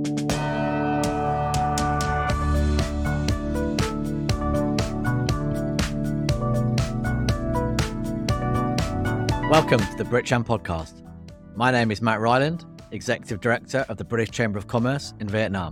Welcome to the BritCham podcast. My name is Matt Ryland, Executive Director of the British Chamber of Commerce in Vietnam.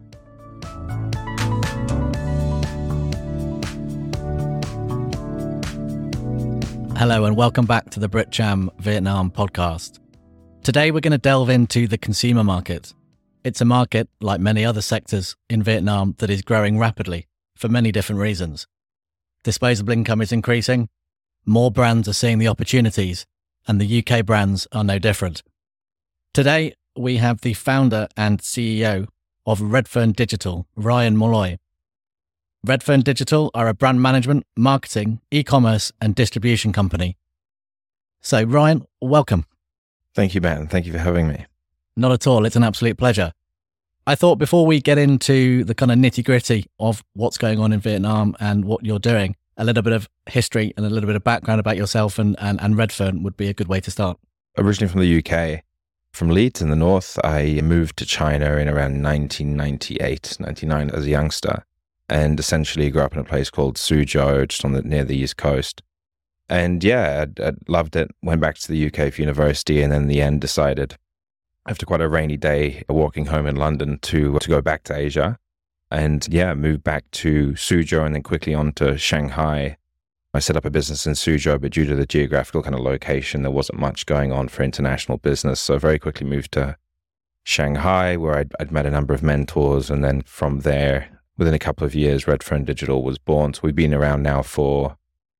Hello and welcome back to the BritCham Vietnam podcast. Today we're going to delve into the consumer market. It's a market, like many other sectors in Vietnam, that is growing rapidly for many different reasons. Disposable income is increasing, more brands are seeing the opportunities, and the UK brands are no different. Today, we have the founder and CEO of Redfern Digital, Ryan Molloy. Redfern Digital are a brand management, marketing, e-commerce and distribution company. So Ryan, welcome. Thank you, Matt, and thank you for having me. Not at all. It's an absolute pleasure. I thought before we get into the kind of nitty-gritty of what's going on in Vietnam and what you're doing, a little bit of history and a little bit of background about yourself and Redfern would be a good way to start. Originally from the UK, from Leeds in the north, I moved to China in around 1998, 99 as a youngster, and essentially grew up in a place called Suzhou, just near the East Coast. And yeah, I loved it. Went back to the UK for university, and then in the end decided, after quite a rainy day, walking home in London, to go back to Asia. And yeah, moved back to Suzhou and then quickly on to Shanghai. I set up a business in Suzhou, but due to the geographical kind of location, there wasn't much going on for international business. So very quickly moved to Shanghai, where I'd met a number of mentors. And then from there, within a couple of years, Redfern Digital was born. So we've been around now for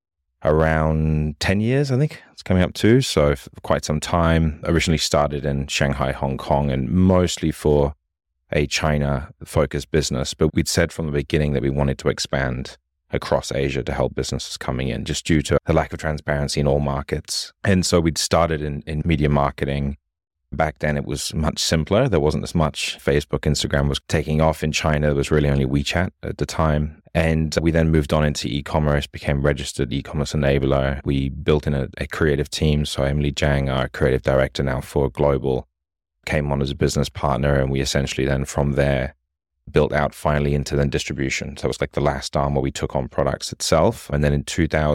around 10 years, I think it's coming up to. So for quite some time. Originally started in Shanghai, Hong Kong, and mostly for a China-focused business. But we'd said from the beginning that we wanted to expand across Asia to help businesses coming in, just due to the lack of transparency in all markets. And so we'd started in media marketing. Back then, it was much simpler. There wasn't as much. Facebook, Instagram was taking off in China. There was really only WeChat at the time. And we then moved on into e-commerce, became registered e-commerce enabler. We built in a creative team. So Emily Zhang, our creative director now for Global, came on as a business partner. And we essentially then from there built out finally into then distribution. So it was like the last arm where we took on products itself. And then in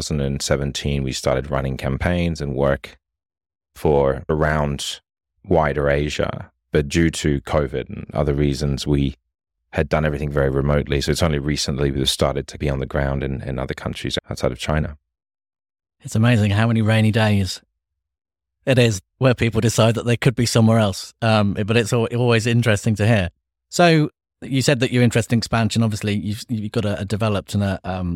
2017, we started running campaigns and work for around wider Asia. But due to COVID and other reasons, we had done everything very remotely. So it's only recently we've started to be on the ground in other countries outside of China. It's amazing how many rainy days it is where people decide that they could be somewhere else. But it's always interesting to hear. So you said that you're interested in expansion. Obviously, you've got a developed and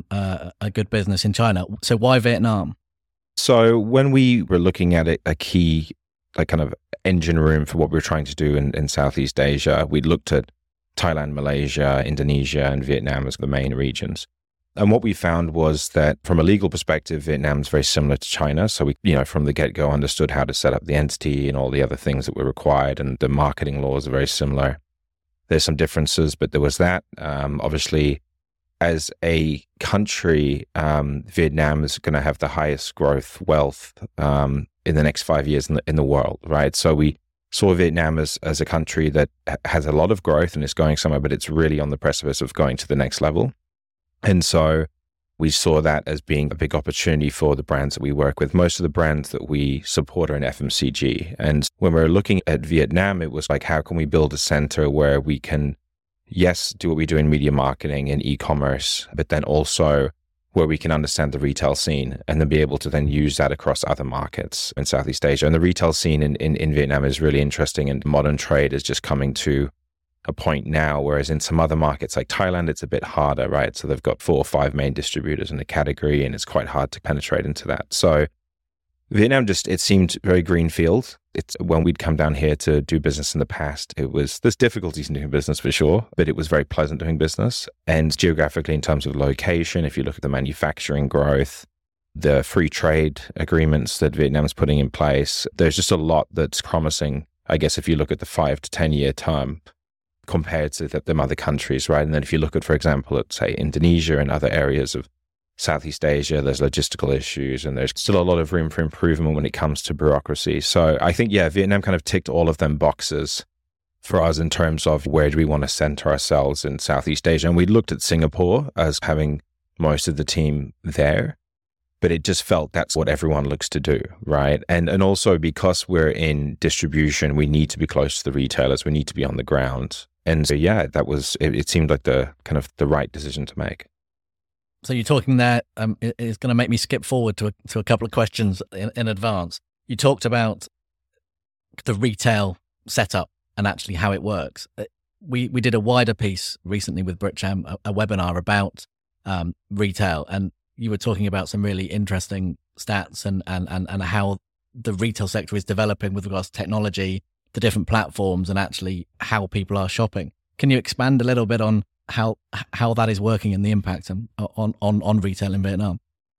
a good business in China. So why Vietnam? So when we were looking at it, a key like kind of engine room for what we were trying to do in Southeast Asia, we looked at Thailand, Malaysia, Indonesia, and Vietnam as the main regions. And what we found was that from a legal perspective, Vietnam is very similar to China. So we, from the get-go understood how to set up the entity and all the other things that were required. And the marketing laws are very similar. There's some differences, but there was that. Obviously, as a country, Vietnam is going to have the highest growth wealth in the next 5 years in the world, right? So we saw Vietnam as a country that has a lot of growth and is going somewhere, but it's really on the precipice of going to the next level. And so we saw that as being a big opportunity for the brands that we work with. Most of the brands that we support are in FMCG. And when we were looking at Vietnam, it was like, how can we build a center where we can, yes, do what we do in media marketing and e-commerce, but then also where we can understand the retail scene and then be able to then use that across other markets in Southeast Asia. And the retail scene in Vietnam is really interesting, and modern trade is just coming to a point now, whereas in some other markets like Thailand, it's a bit harder, right? So they've got 4 or 5 main distributors in the category, and it's quite hard to penetrate into that. So Vietnam it seemed very greenfield. It's when we'd come down here to do business in the past, there's difficulties in doing business for sure, but it was very pleasant doing business. And geographically, in terms of location, if you look at the manufacturing growth, the free trade agreements that Vietnam's putting in place, there's just a lot that's promising, I guess, if you look at the 5 to 10 year term compared to them other countries, right? And then if you look at, for example, at say Indonesia and other areas of Southeast Asia, there's logistical issues and there's still a lot of room for improvement when it comes to bureaucracy. So I think, Vietnam kind of ticked all of them boxes for us in terms of where do we want to center ourselves in Southeast Asia. And we looked at Singapore as having most of the team there, but it just felt that's what everyone looks to do, right? And also because we're in distribution, we need to be close to the retailers. We need to be on the ground. And so, yeah, it seemed like the right decision to make. So you're talking there, it's going to make me skip forward to a couple of questions in advance. You talked about the retail setup and actually how it works. We did a wider piece recently with BritCham, a webinar about retail, and you were talking about some really interesting stats and how the retail sector is developing with regards to technology, the different platforms, and actually how people are shopping. Can you expand a little bit on how that is working and the impact on retail in Vietnam?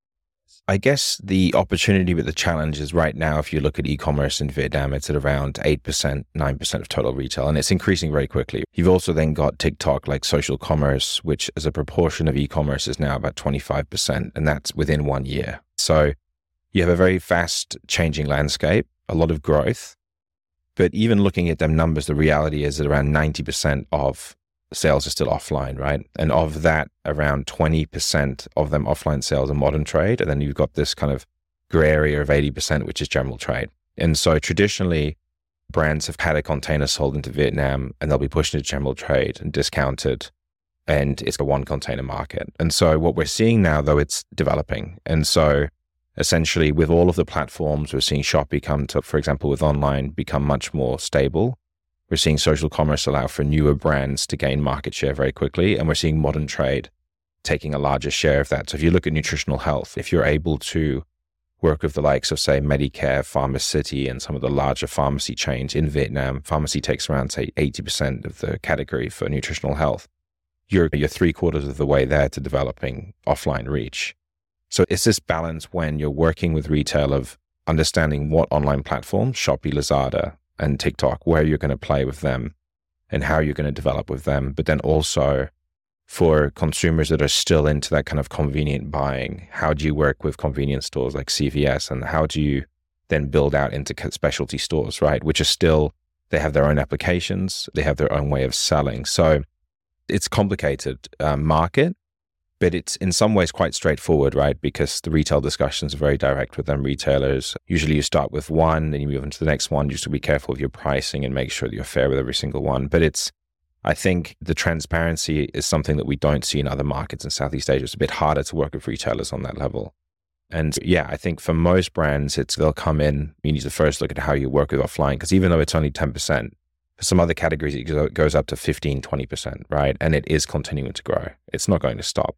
I guess the opportunity with the challenge is right now, if you look at e-commerce in Vietnam, it's at around 8%, 9% of total retail, and it's increasing very quickly. You've also then got TikTok, like social commerce, which as a proportion of e-commerce is now about 25%, and that's within 1 year. So you have a very fast changing landscape, a lot of growth. But even looking at them numbers, the reality is that around 90% of sales are still offline, right? And of that, around 20% of them offline sales are modern trade. And then you've got this kind of gray area of 80%, which is general trade. And so traditionally, brands have had a container sold into Vietnam and they'll be pushed into general trade and discounted. And it's a one container market. And so what we're seeing now, though, it's developing. And so essentially with all of the platforms, we're seeing Shopee come to, for example, with online, become much more stable. We're seeing social commerce allow for newer brands to gain market share very quickly. And we're seeing modern trade taking a larger share of that. So if you look at nutritional health, if you're able to work with the likes of, say, Medicare, Pharmacity, and some of the larger pharmacy chains in Vietnam, pharmacy takes around, say, 80% of the category for nutritional health. You're 3/4 of the way there to developing offline reach. So it's this balance when you're working with retail of understanding what online platforms, Shopee, Lazada, and TikTok, where you're going to play with them and how you're going to develop with them. But then also for consumers that are still into that kind of convenient buying, how do you work with convenience stores like CVS, and how do you then build out into specialty stores, right? Which are still, they have their own applications, they have their own way of selling. So it's complicated market, but it's in some ways quite straightforward, right? Because the retail discussions are very direct with them retailers. Usually you start with one, then you move into the next one. You just have to be careful of your pricing and make sure that you're fair with every single one. But I think the transparency is something that we don't see in other markets in Southeast Asia. It's a bit harder to work with retailers on that level. And yeah, I think for most brands, they'll come in, you need to first look at how you work with offline, because even though it's only 10%, for some other categories, it goes up to 15, 20%, right? And it is continuing to grow. It's not going to stop.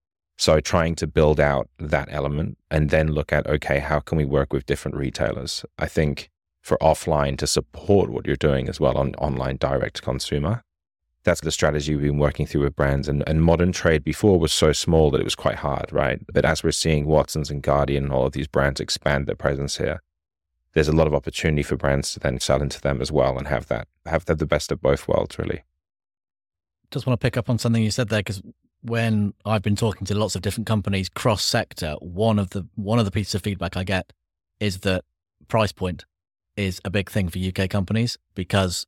So trying to build out that element and then look at, okay, how can we work with different retailers? I think for offline to support what you're doing as well on online direct consumer, that's the strategy we've been working through with brands. And modern trade before was so small that it was quite hard, right? But as we're seeing Watsons and Guardian and all of these brands expand their presence here, there's a lot of opportunity for brands to then sell into them as well and have the best of both worlds, really. Just want to pick up on something you said there, because when I've been talking to lots of different companies cross-sector, one of the pieces of feedback I get is that price point is a big thing for UK companies because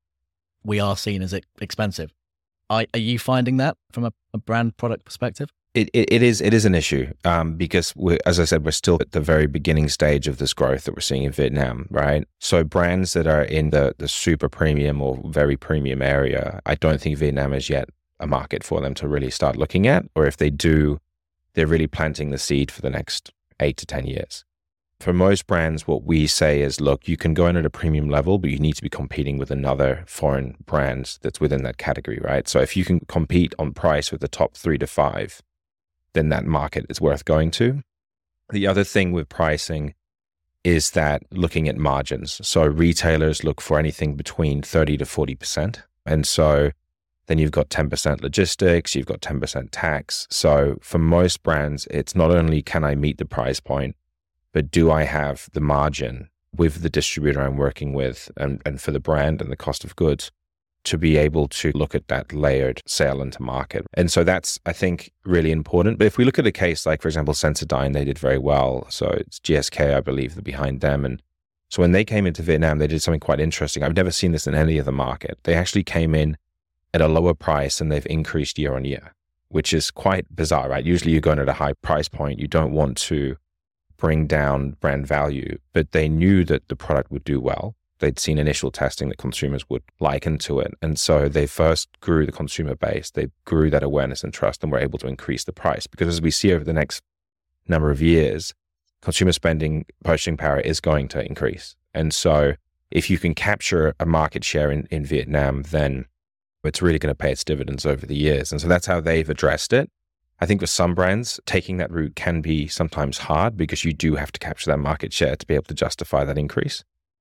we are seen as expensive. Are you finding that from a brand product perspective? It is an issue because as I said, we're still at the very beginning stage of this growth that we're seeing in Vietnam, right? So brands that are in the super premium or very premium area, I don't think Vietnam is yet a market for them to really start looking at, or if they do, they're really planting the seed for the next 8 to 10 years. For most brands, what we say is, look, you can go in at a premium level, but you need to be competing with another foreign brand that's within that category, right? So if you can compete on price with the top 3 to 5, then that market is worth going to. The other thing with pricing is that looking at margins. So retailers look for anything between 30 to 40%. And so then you've got 10% logistics, you've got 10% tax. So for most brands, it's not only can I meet the price point, but do I have the margin with the distributor I'm working with and for the brand and the cost of goods to be able to look at that layered sale into market. And so that's, I think, really important. But if we look at a case like, for example, Sensodyne, they did very well. So it's GSK, I believe, behind them. And So when they came into Vietnam, they did something quite interesting. I've never seen this in any other market. They actually came in at a lower price and they've increased year on year, which is quite bizarre, right? Usually you're going at a high price point. You don't want to bring down brand value, but they knew that the product would do well. They'd seen initial testing that consumers would liken to it. And so they first grew the consumer base. They grew that awareness and trust and were able to increase the price. Because as we see over the next number of years, consumer spending, purchasing power is going to increase. And so if you can capture a market share in Vietnam, then it's really going to pay its dividends over the years. And so that's how they've addressed it. I think with some brands, taking that route can be sometimes hard because you do have to capture that market share to be able to justify that increase.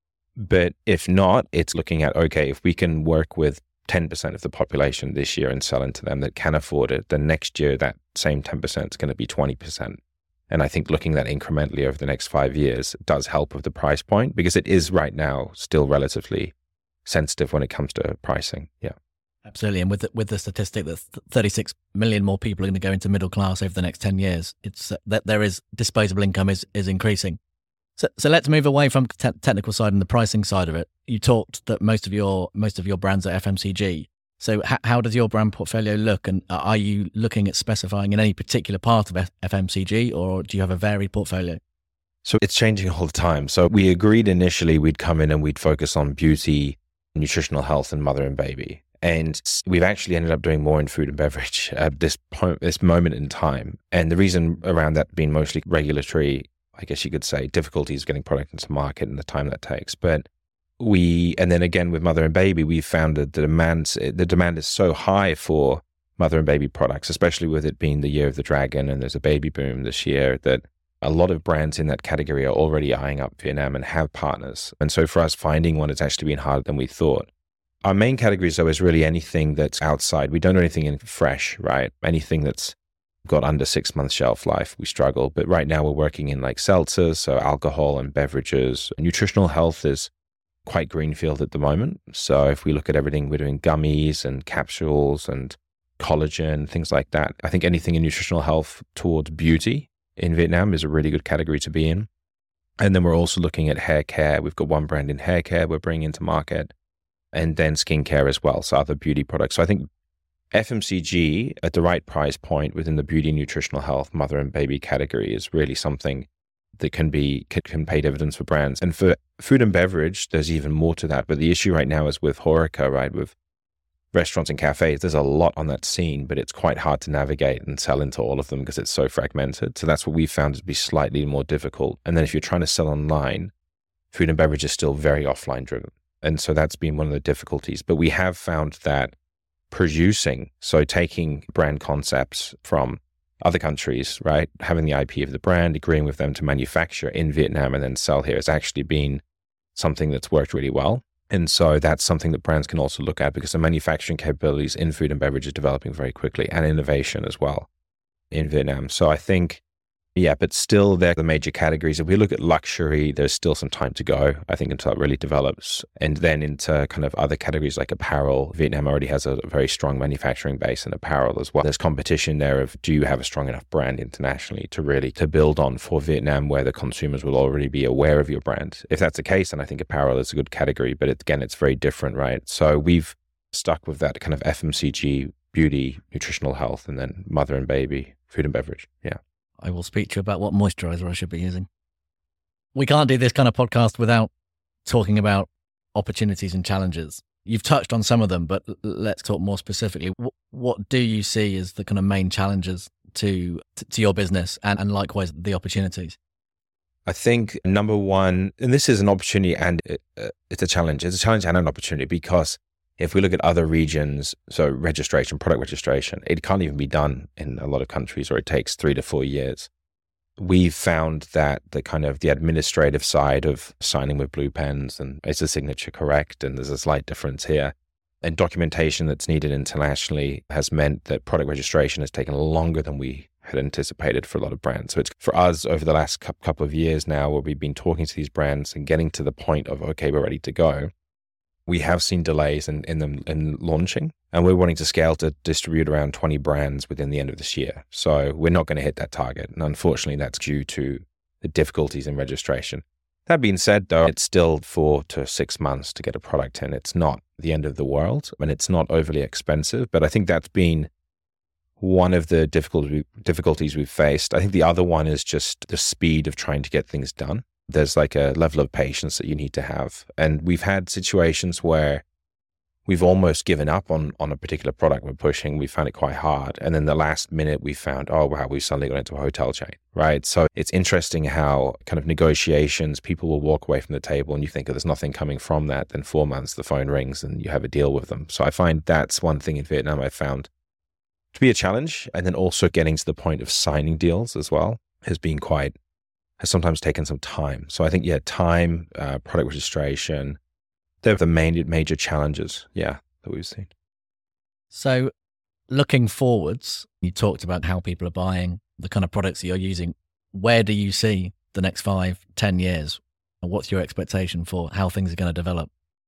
But if not, it's looking at, okay, if we can work with 10% of the population this year and sell into them that can afford it, then next year that same 10% is going to be 20%. And I think looking at that incrementally over the next 5 years does help with the price point because it is right now still relatively sensitive when it comes to pricing. Yeah. Absolutely. And with the statistic that 36 million more people are going to go into middle class over the next 10 years, it's that there is disposable income is increasing. So let's move away from technical side and the pricing side of it. You talked that most of your brands are FMCG. So how does your brand portfolio look? And are you looking at specifying in any particular part of FMCG, or do you have a varied portfolio? So it's changing all the time. So we agreed initially we'd come in and we'd focus on beauty, nutritional health, and mother and baby. And we've actually ended up doing more in food and beverage at this moment in time. And the reason around that being mostly regulatory, I guess you could say, difficulties getting product into market and the time that takes. But and then again with mother and baby, we found that the demand is so high for mother and baby products, especially with it being the year of the dragon and there's a baby boom this year, that a lot of brands in that category are already eyeing up Vietnam and have partners. And so for us, finding one, it's actually been harder than we thought. Our main categories, though, is really anything that's outside. We don't do anything in fresh, right? Anything that's got under 6 months shelf life, we struggle. But right now we're working in like seltzers, so alcohol and beverages. Nutritional health is quite greenfield at the moment. So if we look at everything, we're doing gummies and capsules and collagen, things like that. I think anything in nutritional health towards beauty in Vietnam is a really good category to be in. And then we're also looking at hair care. We've got one brand in hair care we're bringing into market, and then skincare as well, so other beauty products. So I think FMCG at the right price point within the beauty, nutritional health, mother and baby category is really something that can pay dividends for brands. And for food and beverage, there's even more to that. But the issue right now is with HoReCa, right? With restaurants and cafes, there's a lot on that scene, but it's quite hard to navigate and sell into all of them because it's so fragmented. So that's what we found to be slightly more difficult. And then if you're trying to sell online, food and beverage is still very offline driven. And so that's been one of the difficulties. But we have found that producing, so taking brand concepts from other countries, right, having the IP of the brand, agreeing with them to manufacture in Vietnam and then sell here has actually been something that's worked really well. And so that's something that brands can also look at because the manufacturing capabilities in food and beverage is developing very quickly, and innovation as well in Vietnam. So I think, yeah, but still they're the major categories. If we look at luxury, there's still some time to go, I think, until it really develops. And then into kind of other categories like apparel, Vietnam already has a very strong manufacturing base in apparel as well. There's competition there of, do you have a strong enough brand internationally to build on for Vietnam, where the consumers will already be aware of your brand? If that's the case, then I think apparel is a good category, but it's very different, right? So we've stuck with that kind of FMCG, beauty, nutritional health, and then mother and baby, food and beverage. Yeah. I will speak to you about what moisturizer I should be using. We can't do this kind of podcast without talking about opportunities and challenges. You've touched on some of them, but let's talk more specifically. What do you see as the kind of main challenges to your business and likewise the opportunities? I think number one, and this is an opportunity and it's a challenge. It's a challenge and an opportunity because if we look at other regions, so product registration, it can't even be done in a lot of countries, or it takes 3 to 4 years. We've found that the administrative side of signing with blue pens and is the signature correct, and there's a slight difference here, and documentation that's needed internationally has meant that product registration has taken longer than we had anticipated for a lot of brands. So it's for us over the last couple of years now where we've been talking to these brands and getting to the point of, okay, we're ready to go. We have seen delays in them in launching, and we're wanting to scale to distribute around 20 brands within the end of this year. So we're not going to hit that target. And unfortunately, that's due to the difficulties in registration. That being said, though, it's still 4 to 6 months to get a product in. It's not the end of the world, and it's not overly expensive. But I think that's been one of the difficulties we've faced. I think the other one is just the speed of trying to get things done. There's like a level of patience that you need to have. And we've had situations where we've almost given up on a particular product we're pushing. We found it quite hard. And then the last minute we found, oh, wow, we've suddenly got into a hotel chain, right? So it's interesting how kind of negotiations, people will walk away from the table and you think, oh, there's nothing coming from that. Then 4 months, the phone rings and you have a deal with them. So I find that's one thing in Vietnam I found to be a challenge. And then also getting to the point of signing deals as well has sometimes taken some time. So I think, time, product registration, they're the major challenges, that we've seen. So looking forwards, you talked about how people are buying, the kind of products that you're using. Where do you see the next 5-10 years? And what's your expectation for how things are going to develop?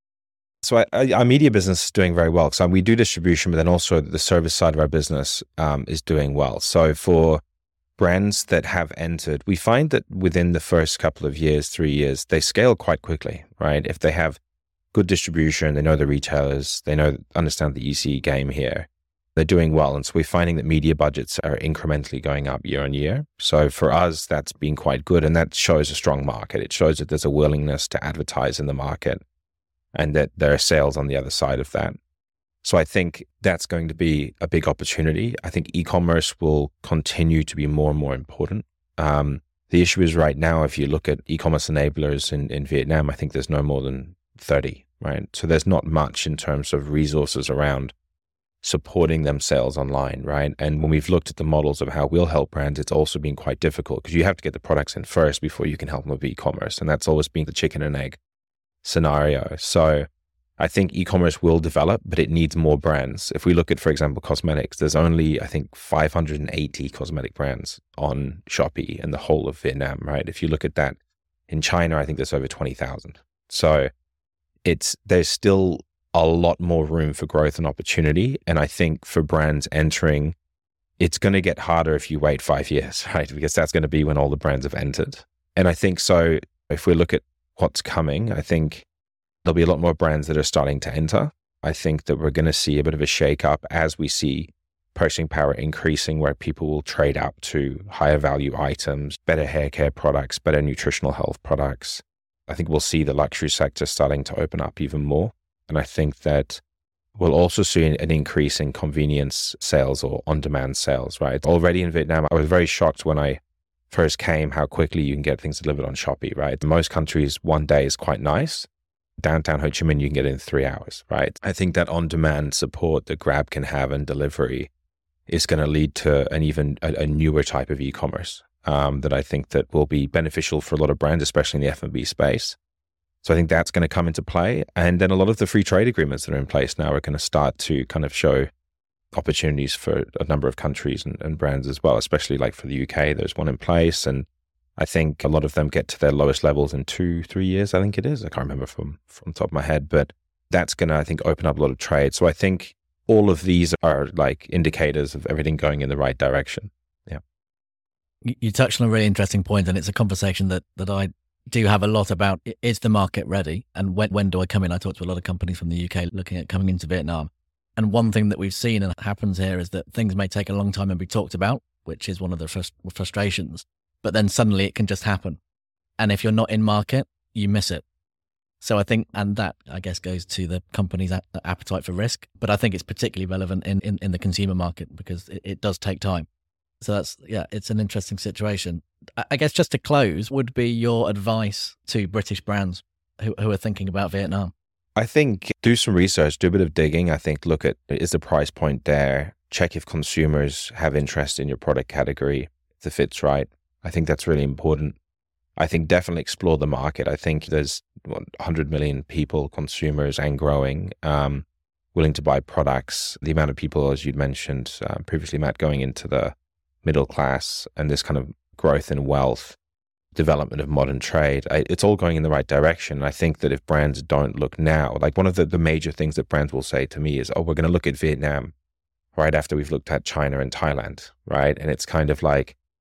So our media business is doing very well. So we do distribution, but then also the service side of our business is doing well. So for brands that have entered, we find that within the first couple of years, 3 years, they scale quite quickly, right? If they have good distribution, they know the retailers, understand the EC game here, they're doing well. And so we're finding that media budgets are incrementally going up year on year. So for us, that's been quite good. And that shows a strong market. It shows that there's a willingness to advertise in the market and that there are sales on the other side of that. So I think that's going to be a big opportunity. I think e-commerce will continue to be more and more important. The issue is right now, if you look at e-commerce enablers in Vietnam, I think there's no more than 30. Right. So there's not much in terms of resources around supporting them sales online. Right. And when we've looked at the models of how we'll help brands, it's also been quite difficult because you have to get the products in first before you can help them with e-commerce. And that's always been the chicken and egg scenario. So I think e-commerce will develop, but it needs more brands. If we look at, for example, cosmetics, there's only, I think, 580 cosmetic brands on Shopee in the whole of Vietnam. Right. If you look at that in China, I think there's over 20,000. So there's still a lot more room for growth and opportunity. And I think for brands entering, it's going to get harder if you wait 5 years, right? Because that's going to be when all the brands have entered. And I think so if we look at what's coming, I think there'll be a lot more brands that are starting to enter. I think that we're going to see a bit of a shake-up as we see purchasing power increasing, where people will trade up to higher value items, better hair care products, better nutritional health products. I think we'll see the luxury sector starting to open up even more. And I think that we'll also see an increase in convenience sales or on-demand sales, right? Already in Vietnam, I was very shocked when I first came how quickly you can get things delivered on Shopee, right? In most countries, 1 day is quite nice. Downtown Ho Chi Minh, you can get it in 3 hours, right? I think that on-demand support that Grab can have and delivery is going to lead to a newer type of e-commerce. That I think that will be beneficial for a lot of brands, especially in the F&B space. So I think that's going to come into play. And then a lot of the free trade agreements that are in place now are going to start to kind of show opportunities for a number of countries and brands as well, especially like for the UK, there's one in place. And I think a lot of them get to their lowest levels in 2-3 years, I think it is. I can't remember from the top of my head, but that's going to, I think, open up a lot of trade. So I think all of these are like indicators of everything going in the right direction. You touched on a really interesting point, and it's a conversation that I do have a lot about. Is the market ready? And when do I come in? I talk to a lot of companies from the UK looking at coming into Vietnam. And one thing that we've seen and happens here is that things may take a long time and be talked about, which is one of the frustrations. But then suddenly it can just happen. And if you're not in market, you miss it. So I think, and that I guess goes to the company's appetite for risk. But I think it's particularly relevant in the consumer market because it does take time. So it's an interesting situation. I guess just to close, would be your advice to British brands who are thinking about Vietnam? I think do some research, do a bit of digging. I think look at, is the price point there? Check if consumers have interest in your product category, if the fit's right. I think that's really important. I think definitely explore the market. I think there's 100 million people, consumers and growing, willing to buy products. The amount of people, as you'd mentioned previously, Matt, going into the middle class and this kind of growth in wealth, development of modern trade, it's all going in the right direction. And I think that if brands don't look now, like one of the major things that brands will say to me is, oh, we're going to look at Vietnam right after we've looked at China and Thailand, right? And it's kind of like,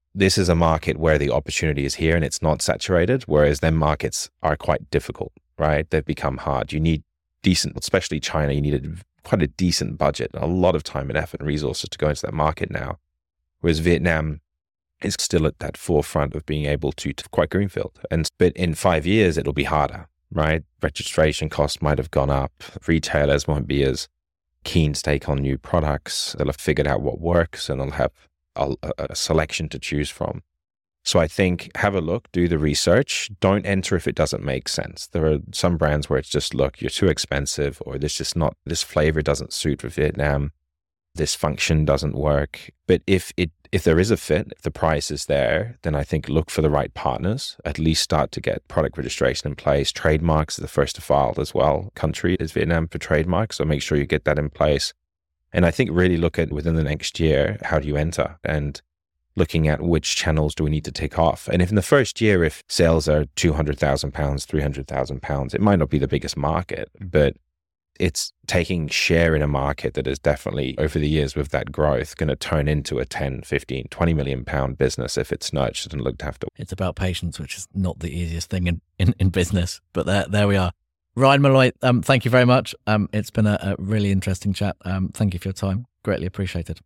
this is a market where the opportunity is here and it's not saturated, whereas their markets are quite difficult, right? They've become hard. You need decent, especially China, you need quite a decent budget, a lot of time and effort and resources to go into that market now. Whereas Vietnam is still at that forefront of being able to quite greenfield. But in 5 years, it'll be harder, right? Registration costs might have gone up. Retailers won't be as keen to take on new products. They'll have figured out what works and they'll have a selection to choose from. So I think have a look, do the research. Don't enter if it doesn't make sense. There are some brands where it's just, look, you're too expensive, or this flavor doesn't suit for Vietnam. This function doesn't work. But if there is a fit, if the price is there, then I think look for the right partners. At least start to get product registration in place. Trademarks are the first to file as well. Country is Vietnam for trademarks, so make sure you get that in place. And I think really look at within the next year, how do you enter? And looking at which channels do we need to take off. And if in the first year, if sales are £200,000, £300,000, it might not be the biggest market, but it's taking share in a market that is definitely over the years with that growth going to turn into a 10, 15, 20 million pound business if it's nurtured and looked after. It's about patience, which is not the easiest thing in business, but there we are. Ryan Malloy, thank you very much. It's been a really interesting chat. Thank you for your time. Greatly appreciated.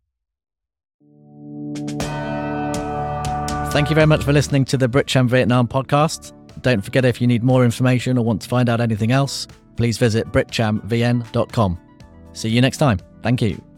Thank you very much for listening to the Britcham Vietnam podcast. Don't forget, if you need more information or want to find out anything else, please visit britchamvn.com. See you next time. Thank you.